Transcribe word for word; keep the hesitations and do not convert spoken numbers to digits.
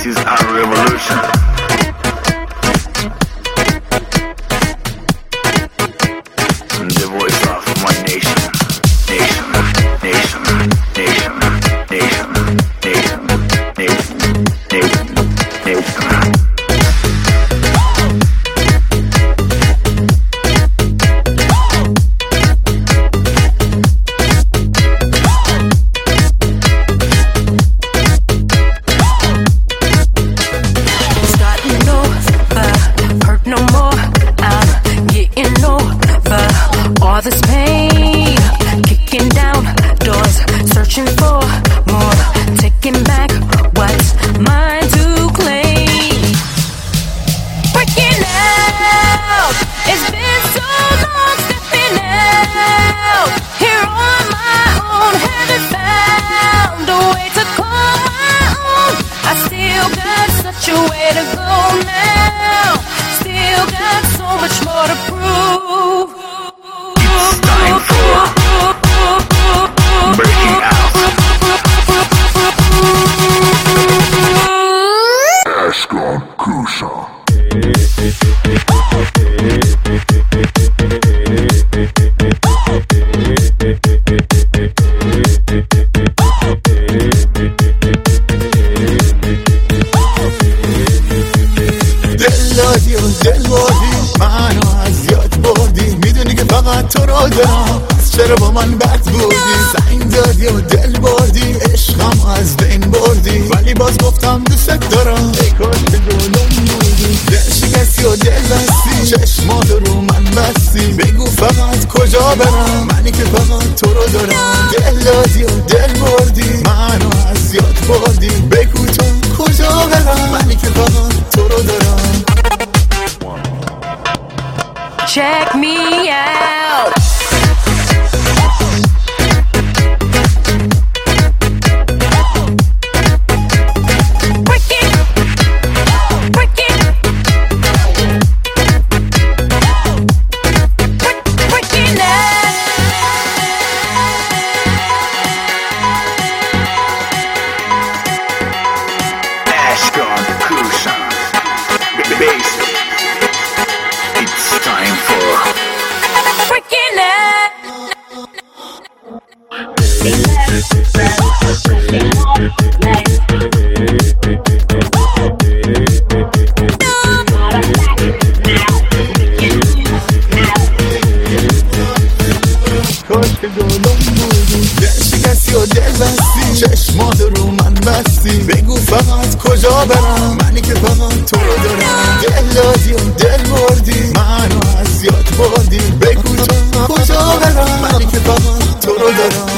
is our revolution. The voice of my nation, nation, nation, nation, nation, nation, nation, nation, nation. All this pain, kicking down doors, searching for more, taking back what's mine to claim. Breaking out, it's been so long stepping out. Here on my own, haven't found a way to call my own. I still got such a way to go now, still got so much more to prove. Time for breaking out. Ashkan Kusha. دلادی و دلوادی منو از یاد بردی، میدونی که فقط تو رو دارم، چرا با من بد بودی؟ سنگ دادی و دل بردی، عشقم از بین بردی، ولی باز گفتم دوست دارم. ای کاش که جلوم بودی، دل شکستی و دل بستی، چشمات رو من بستی، بگو فقط کجا برم، منی که فقط تو رو دارم. دل دادی و دل بردی، منو از یاد بردی، بگو تو کجا برم، منی که فقط تو رو دارم. Check me out. Break it, break it, break, break it now. Ashkan Kusha. Bass. It's time for Breaking out. کاش که جلوم بودی، دل شکستی و دل بستی، چشمات رو من بستی، بگو فقط کجا برم، منی که فقط تو رو دارم. دل دادی و دل بردی، منو از یاد بردی، بگو تو کجا برم، منی که فقط تو رو دارم.